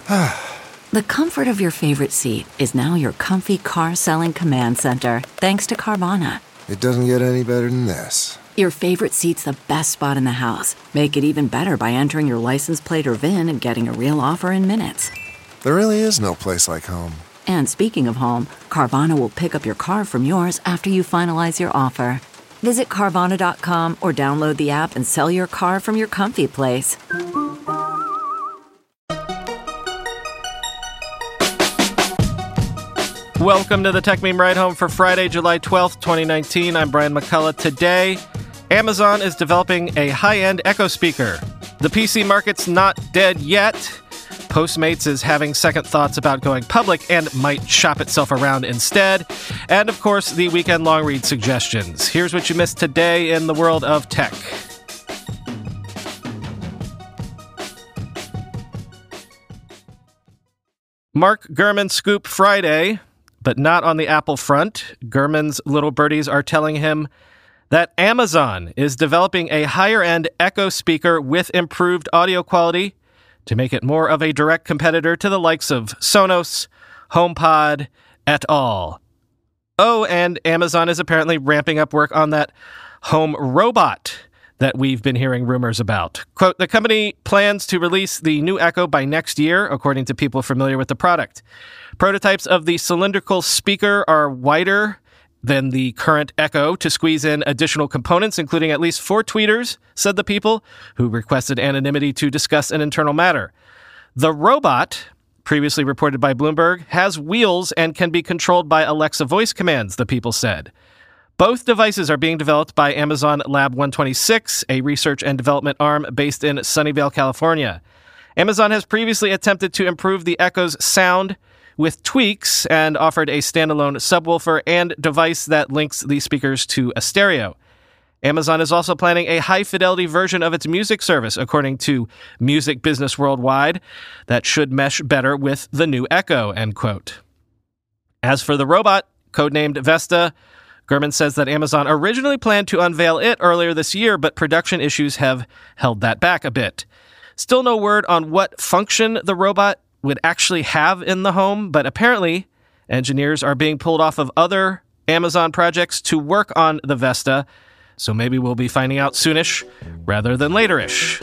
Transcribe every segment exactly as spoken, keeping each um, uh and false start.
The comfort of your favorite seat is now your comfy car selling command center, thanks to Carvana. It doesn't get any better than this. Your favorite seat's the best spot in the house. Make it even better by entering your license plate or V I N and getting a real offer in minutes. There really is no place like home. And speaking of home, Carvana will pick up your car from yours after you finalize your offer. Visit Carvana dot com or download the app and sell your car from your comfy place. Welcome to the Tech Meme Ride Home for Friday, July twelfth, twenty nineteen. I'm Brian McCullough. Today, Amazon is developing a high-end Echo speaker. The P C market's not dead yet. Postmates is having second thoughts about going public and might shop itself around instead. And, of course, the weekend long read suggestions. Here's what you missed today in the world of tech. Mark Gurman scoop Friday. But not on the Apple front. Gurman's little birdies are telling him that Amazon is developing a higher-end Echo speaker with improved audio quality to make it more of a direct competitor to the likes of Sonos, HomePod, et al. Oh, and Amazon is apparently ramping up work on that home robot that we've been hearing rumors about. Quote, the company plans to release the new Echo by next year, according to people familiar with the product. Prototypes of the cylindrical speaker are wider than the current Echo to squeeze in additional components, including at least four tweeters, said the people, who requested anonymity to discuss an internal matter. The robot, previously reported by Bloomberg, has wheels and can be controlled by Alexa voice commands, the people said. Both devices are being developed by Amazon Lab one twenty-six, a research and development arm based in Sunnyvale, California. Amazon has previously attempted to improve the Echo's sound with tweaks and offered a standalone subwoofer and device that links the speakers to a stereo. Amazon is also planning a high-fidelity version of its music service, according to Music Business Worldwide, that should mesh better with the new Echo, end quote. As for the robot, codenamed Vesta, Gurman says that Amazon originally planned to unveil it earlier this year, but production issues have held that back a bit. Still no word on what function the robot would actually have in the home, but apparently engineers are being pulled off of other Amazon projects to work on the Vesta, so maybe we'll be finding out soonish rather than laterish.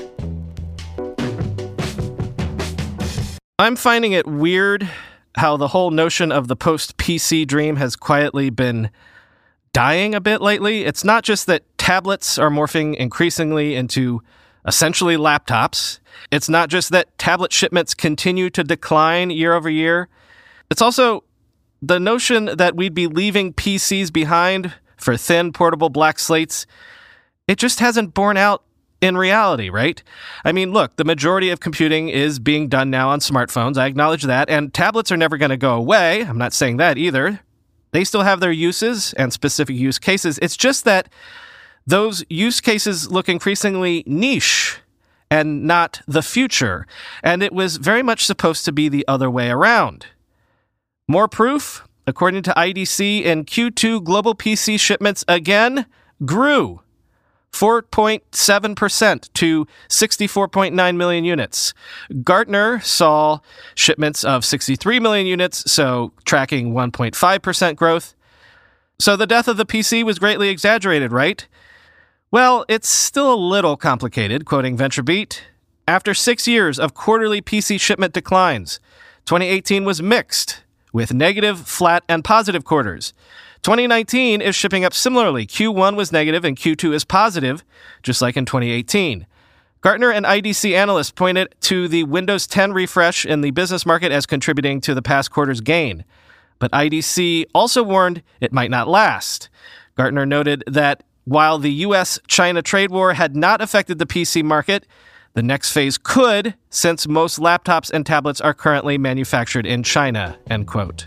I'm finding it weird how the whole notion of the post-P C dream has quietly been dying a bit lately. It's not just that tablets are morphing increasingly into essentially laptops. It's not just that tablet shipments continue to decline year over year. It's also the notion that we'd be leaving P Cs behind for thin, portable black slates. It just hasn't borne out in reality, right? I mean, look, the majority of computing is being done now on smartphones. I acknowledge that. And tablets are never going to go away. I'm not saying that either. They still have their uses and specific use cases. It's just that those use cases look increasingly niche and not the future. And it was very much supposed to be the other way around. More proof, according to I D C, in Q two, global P C shipments again grew four point seven percent to sixty-four point nine million units. Gartner saw shipments of sixty-three million units, so tracking one point five percent growth. So the death of the P C was greatly exaggerated, right? Well, it's still a little complicated, quoting VentureBeat. After six years of quarterly P C shipment declines, twenty eighteen was mixed, with negative, flat, and positive quarters. twenty nineteen is shipping up similarly. Q one was negative and Q two is positive, just like in twenty eighteen. Gartner and I D C analysts pointed to the Windows ten refresh in the business market as contributing to the past quarter's gain. But I D C also warned it might not last. Gartner noted that while the U S China trade war had not affected the P C market, the next phase could, since most laptops and tablets are currently manufactured in China, end quote.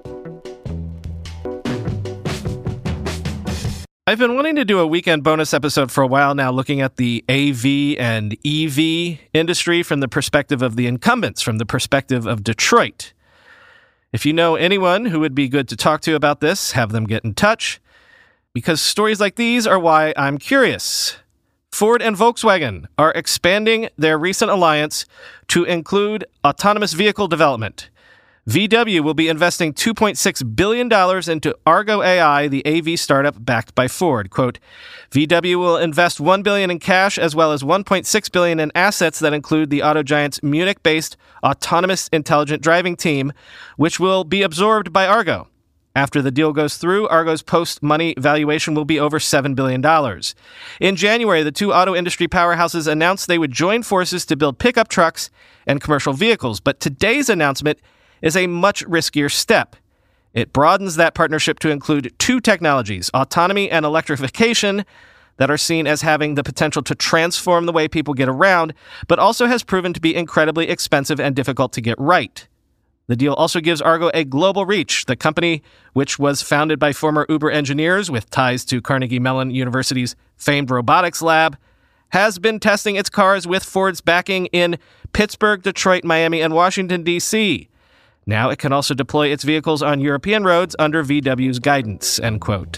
I've been wanting to do a weekend bonus episode for a while now, looking at the A V and E V industry from the perspective of the incumbents, from the perspective of Detroit. If you know anyone who would be good to talk to about this, have them get in touch, because stories like these are why I'm curious. Ford and Volkswagen are expanding their recent alliance to include autonomous vehicle development. V W will be investing two point six billion dollars into Argo A I, the A V startup backed by Ford. Quote, V W will invest one billion dollars in cash as well as one point six billion dollars in assets that include the auto giant's Munich-based autonomous intelligent driving team, which will be absorbed by Argo. After the deal goes through, Argo's post-money valuation will be over seven billion dollars. In January, the two auto industry powerhouses announced they would join forces to build pickup trucks and commercial vehicles, but today's announcement is a much riskier step. It broadens that partnership to include two technologies, autonomy and electrification, that are seen as having the potential to transform the way people get around, but also has proven to be incredibly expensive and difficult to get right. The deal also gives Argo a global reach. The company, which was founded by former Uber engineers with ties to Carnegie Mellon University's famed robotics lab, has been testing its cars with Ford's backing in Pittsburgh, Detroit, Miami, and Washington, D C Now it can also deploy its vehicles on European roads under V W's guidance, end quote.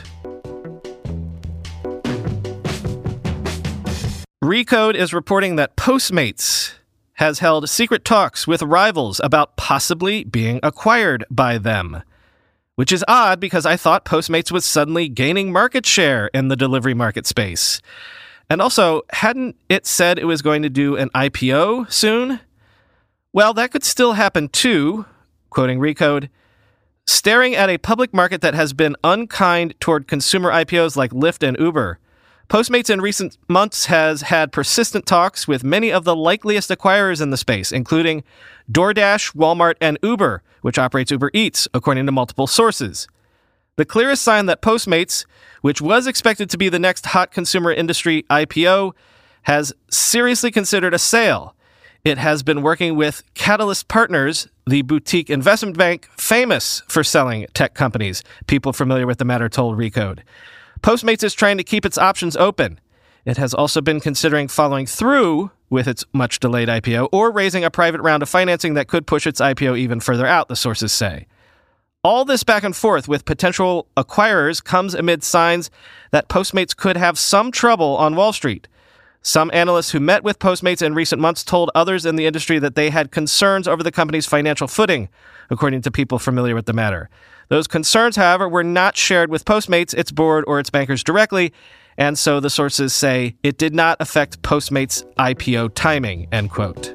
Recode is reporting that Postmates has held secret talks with rivals about possibly being acquired by them, which is odd because I thought Postmates was suddenly gaining market share in the delivery market space. And also, hadn't it said it was going to do an I P O soon? Well, that could still happen too. Quoting Recode, staring at a public market that has been unkind toward consumer I P Os like Lyft and Uber, Postmates in recent months has had persistent talks with many of the likeliest acquirers in the space, including DoorDash, Walmart, and Uber, which operates Uber Eats, according to multiple sources. The clearest sign that Postmates, which was expected to be the next hot consumer industry I P O, has seriously considered a sale. It has been working with Catalyst Partners, the boutique investment bank famous for selling tech companies. People familiar with the matter told Recode. Postmates is trying to keep its options open. It has also been considering following through with its much-delayed I P O or raising a private round of financing that could push its I P O even further out, the sources say. All this back and forth with potential acquirers comes amid signs that Postmates could have some trouble on Wall Street. Some analysts who met with Postmates in recent months told others in the industry that they had concerns over the company's financial footing, according to people familiar with the matter. Those concerns, however, were not shared with Postmates, its board, or its bankers directly, and so the sources say it did not affect Postmates' I P O timing, end quote.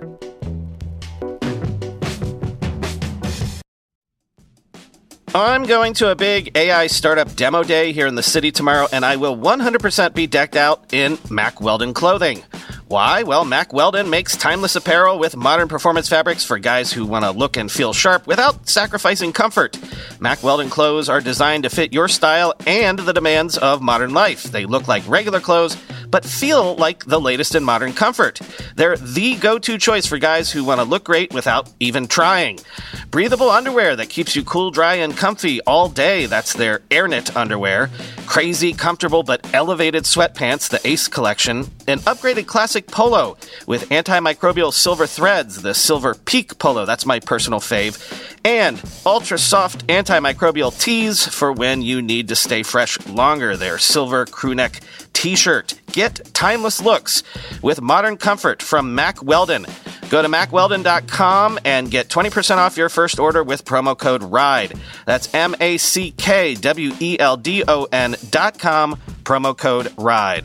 I'm going to a big A I startup demo day here in the city tomorrow, and I will one hundred percent be decked out in Mack Weldon clothing. Why? Well, Mack Weldon makes timeless apparel with modern performance fabrics for guys who want to look and feel sharp without sacrificing comfort. Mack Weldon clothes are designed to fit your style and the demands of modern life. They look like regular clothes, but feel like the latest in modern comfort. They're the go-to choice for guys who want to look great without even trying. Breathable underwear that keeps you cool, dry, and comfy all day. That's their AirKnit underwear. Crazy, comfortable, but elevated sweatpants, the Ace collection. An upgraded classic polo with antimicrobial silver threads, the Silver Peak polo. That's my personal fave. And ultra-soft antimicrobial tees for when you need to stay fresh longer. Their silver crewneck t-shirt. Get timeless looks with modern comfort from Mack Weldon. Go to mack weldon dot com and get twenty percent off your first order with promo code RIDE. That's M A C K W E L D O N dot com, promo code RIDE.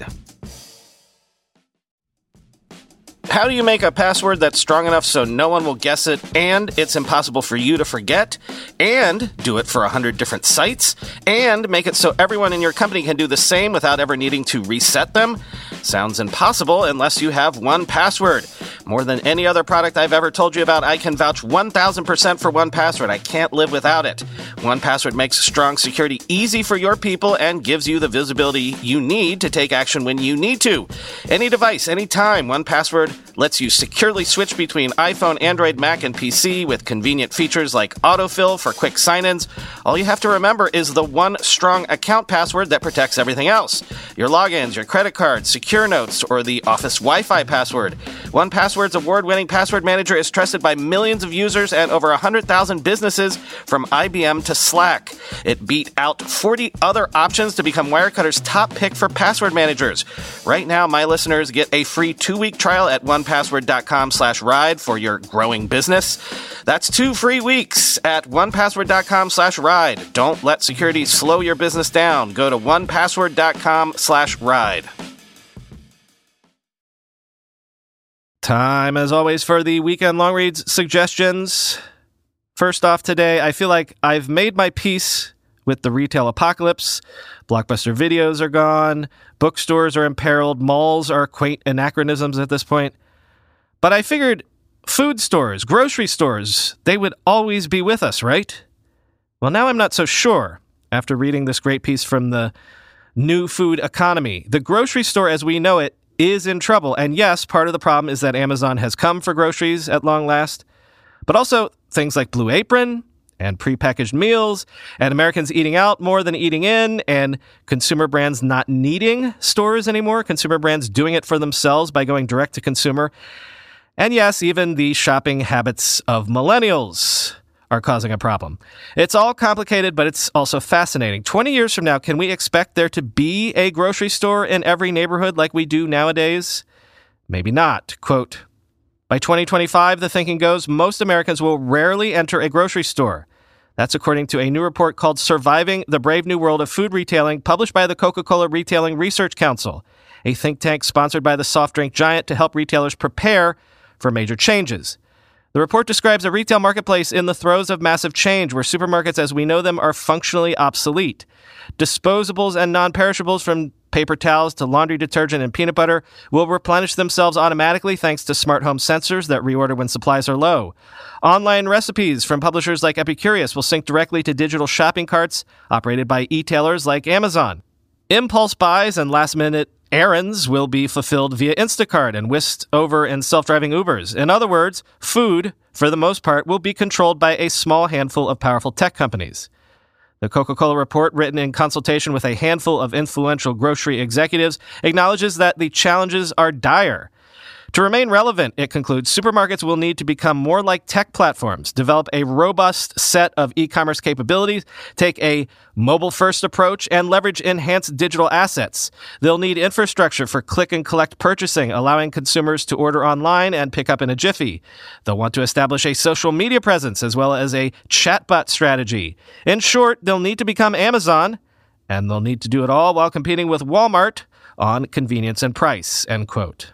How do you make a password that's strong enough so no one will guess it, and it's impossible for you to forget, and do it for one hundred different sites, and make it so everyone in your company can do the same without ever needing to reset them? Sounds impossible unless you have one Password. More than any other product I've ever told you about, I can vouch one thousand percent for one Password. I can't live without it. one Password makes strong security easy for your people and gives you the visibility you need to take action when you need to. Any device, anytime, one Password lets you securely switch between iPhone, Android, Mac, and P C with convenient features like autofill for quick sign-ins. All you have to remember is the one strong account password that protects everything else. Your logins, your credit cards, secure notes, or the Office Wi-Fi password. one Password's award-winning password manager is trusted by millions of users and over one hundred thousand businesses from I B M to Slack. It beat out forty other options to become Wirecutter's top pick for password managers. Right now, my listeners get a free two-week trial at one password dot com slash ride for your growing business. That's two free weeks at one password dot com slash ride. Don't let security slow your business down. Go to one password dot com slash ride. Time, as always, for the weekend long reads suggestions. First off today, I feel like I've made my peace with the retail apocalypse. Blockbuster videos are gone. Bookstores are imperiled. Malls are quaint anachronisms at this point. But I figured food stores, grocery stores, they would always be with us, right? Well, now I'm not so sure after reading this great piece from the New Food Economy. The grocery store as we know it is in trouble. And yes, part of the problem is that Amazon has come for groceries at long last. But also things like Blue Apron and prepackaged meals and Americans eating out more than eating in and consumer brands not needing stores anymore. Consumer brands doing it for themselves by going direct to consumer. And yes, even the shopping habits of millennials are causing a problem. It's all complicated, but it's also fascinating. twenty years from now, can we expect there to be a grocery store in every neighborhood like we do nowadays? Maybe not. Quote, by twenty twenty-five, the thinking goes, most Americans will rarely enter a grocery store. That's according to a new report called Surviving the Brave New World of Food Retailing, published by the Coca-Cola Retailing Research Council, a think tank sponsored by the soft drink giant to help retailers prepare for major changes. The report describes a retail marketplace in the throes of massive change where supermarkets as we know them are functionally obsolete. Disposables and non-perishables from paper towels to laundry detergent and peanut butter will replenish themselves automatically thanks to smart home sensors that reorder when supplies are low. Online recipes from publishers like Epicurious will sync directly to digital shopping carts operated by e-tailers like Amazon. Impulse buys and last-minute errands will be fulfilled via Instacart and whisked over in self-driving Ubers. In other words, food, for the most part, will be controlled by a small handful of powerful tech companies. The Coca-Cola report, written in consultation with a handful of influential grocery executives, acknowledges that the challenges are dire. To remain relevant, it concludes, supermarkets will need to become more like tech platforms, develop a robust set of e-commerce capabilities, take a mobile-first approach, and leverage enhanced digital assets. They'll need infrastructure for click-and-collect purchasing, allowing consumers to order online and pick up in a jiffy. They'll want to establish a social media presence as well as a chatbot strategy. In short, they'll need to become Amazon, and they'll need to do it all while competing with Walmart on convenience and price, end quote.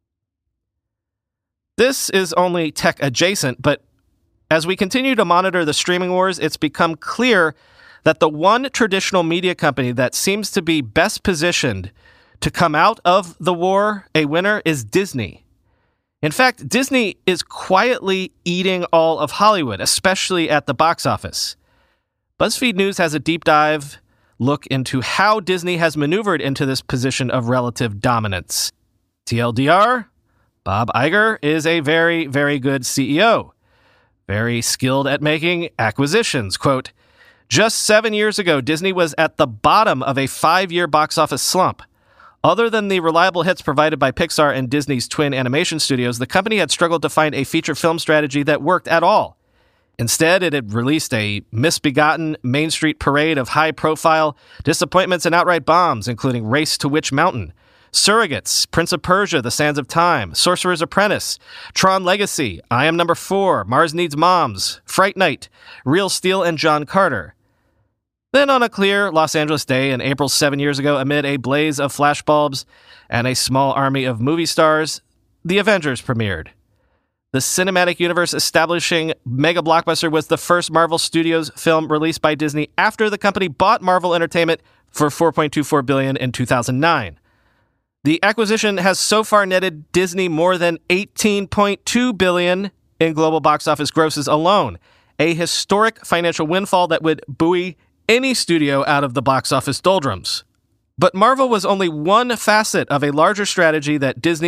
This is only tech adjacent, but as we continue to monitor the streaming wars, it's become clear that the one traditional media company that seems to be best positioned to come out of the war a winner is Disney. In fact, Disney is quietly eating all of Hollywood, especially at the box office. BuzzFeed News has a deep dive look into how Disney has maneuvered into this position of relative dominance. T L D R, Bob Iger is a very, very good C E O. Very skilled at making acquisitions. Quote, just seven years ago, Disney was at the bottom of a five-year box office slump. Other than the reliable hits provided by Pixar and Disney's twin animation studios, the company had struggled to find a feature film strategy that worked at all. Instead, it had released a misbegotten Main Street parade of high-profile disappointments and outright bombs, including Race to Witch Mountain, Surrogates, Prince of Persia, The Sands of Time, Sorcerer's Apprentice, Tron Legacy, I Am Number Four, Mars Needs Moms, Fright Night, Real Steel, and John Carter. Then on a clear Los Angeles day in April seven years ago, amid a blaze of flashbulbs and a small army of movie stars, The Avengers premiered. The cinematic universe establishing mega blockbuster was the first Marvel Studios film released by Disney after the company bought Marvel Entertainment for four point two four billion dollars in two thousand nine. The acquisition has so far netted Disney more than eighteen point two billion dollars in global box office grosses alone, a historic financial windfall that would buoy any studio out of the box office doldrums. But Marvel was only one facet of a larger strategy that Disney,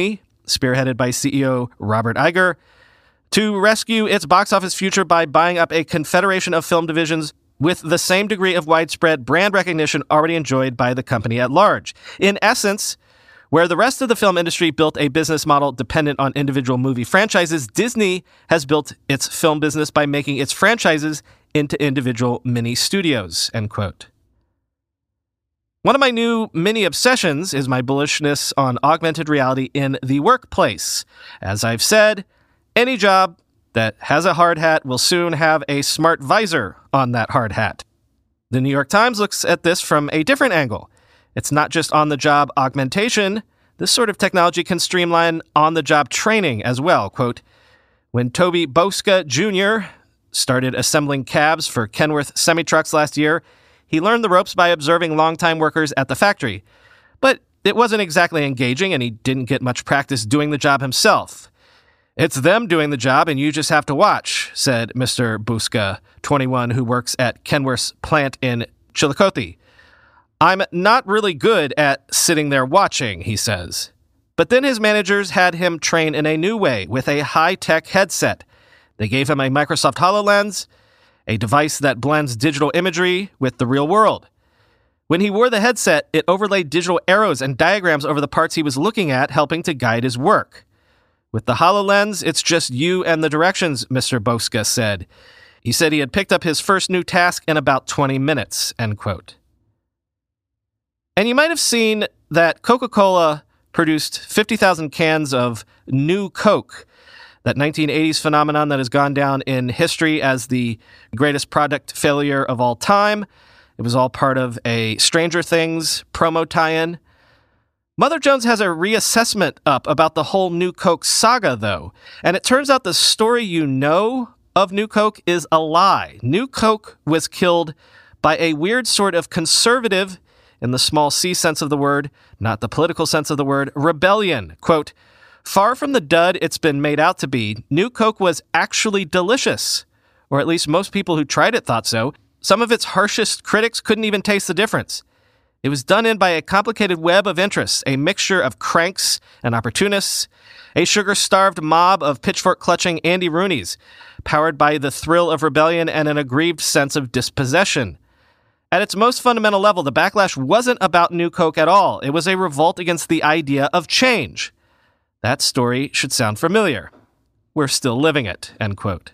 spearheaded by C E O Robert Iger, to rescue its box office future by buying up a confederation of film divisions with the same degree of widespread brand recognition already enjoyed by the company at large. In essence, where the rest of the film industry built a business model dependent on individual movie franchises, Disney has built its film business by making its franchises into individual mini studios, end quote. One of my new mini obsessions is my bullishness on augmented reality in the workplace. As I've said, any job that has a hard hat will soon have a smart visor on that hard hat. The New York Times looks at this from a different angle. It's not just on-the-job augmentation. This sort of technology can streamline on-the-job training as well. Quote, when Toby Bouska Junior started assembling cabs for Kenworth semi-trucks last year, he learned the ropes by observing longtime workers at the factory. But it wasn't exactly engaging, and he didn't get much practice doing the job himself. It's them doing the job, and you just have to watch, said Mister Bouska, twenty-one, who works at Kenworth's plant in Chillicothe. I'm not really good at sitting there watching, he says. But then his managers had him train in a new way with a high-tech headset. They gave him a Microsoft HoloLens, a device that blends digital imagery with the real world. When he wore the headset, it overlaid digital arrows and diagrams over the parts he was looking at, helping to guide his work. With the HoloLens, it's just you and the directions, Mister Bouska said. He said he had picked up his first new task in about twenty minutes, end quote. And you might have seen that Coca-Cola produced fifty thousand cans of New Coke, that nineteen eighties phenomenon that has gone down in history as the greatest product failure of all time. It was all part of a Stranger Things promo tie-in. Mother Jones has a reassessment up about the whole New Coke saga, though, and it turns out the story you know of New Coke is a lie. New Coke was killed by a weird sort of conservative, in the small c sense of the word, not the political sense of the word, rebellion. Quote, far from the dud it's been made out to be, New Coke was actually delicious. Or at least most people who tried it thought so. Some of its harshest critics couldn't even taste the difference. It was done in by a complicated web of interests, a mixture of cranks and opportunists, a sugar-starved mob of pitchfork-clutching Andy Rooneys, powered by the thrill of rebellion and an aggrieved sense of dispossession. At its most fundamental level, the backlash wasn't about New Coke at all. It was a revolt against the idea of change. That story should sound familiar. We're still living it, end quote.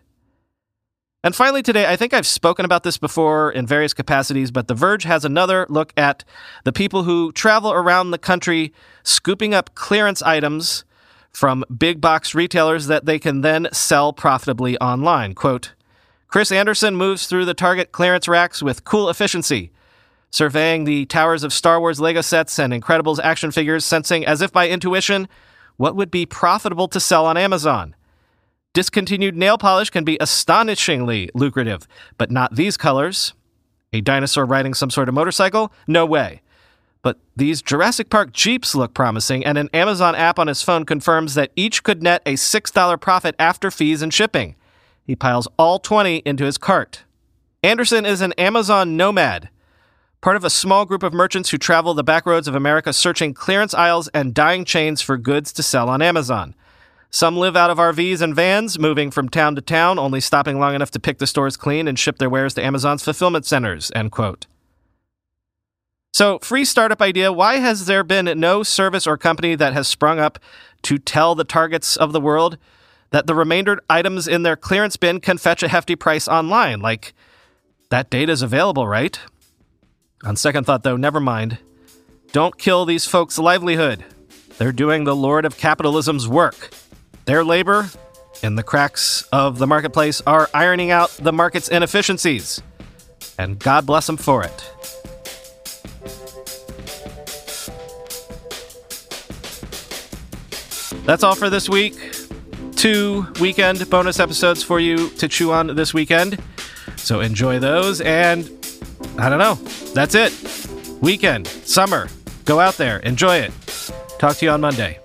And finally today, I think I've spoken about this before in various capacities, but The Verge has another look at the people who travel around the country scooping up clearance items from big box retailers that they can then sell profitably online. Quote, Chris Anderson moves through the Target clearance racks with cool efficiency, surveying the towers of Star Wars Lego sets and Incredibles action figures, sensing, as if by intuition, what would be profitable to sell on Amazon. Discontinued nail polish can be astonishingly lucrative, but not these colors. A dinosaur riding some sort of motorcycle? No way. But these Jurassic Park Jeeps look promising, and an Amazon app on his phone confirms that each could net a six dollars profit after fees and shipping. He piles all twenty into his cart. Anderson is an Amazon nomad, part of a small group of merchants who travel the back roads of America searching clearance aisles and dying chains for goods to sell on Amazon. Some live out of R Vs and vans, moving from town to town, only stopping long enough to pick the stores clean and ship their wares to Amazon's fulfillment centers, end quote. So, free startup idea, why has there been no service or company that has sprung up to tell the Targets of the world that the remaindered items in their clearance bin can fetch a hefty price online? Like, that data is available, right? On second thought, though, never mind. Don't kill these folks' livelihood. They're doing the Lord of Capitalism's work. Their labor, in the cracks of the marketplace, are ironing out the market's inefficiencies. And God bless them for it. That's all for this week. Two weekend bonus episodes for you to chew on this weekend. So enjoy those, and I don't know. That's it. Weekend, summer. Go out there. Enjoy it. Talk to you on Monday.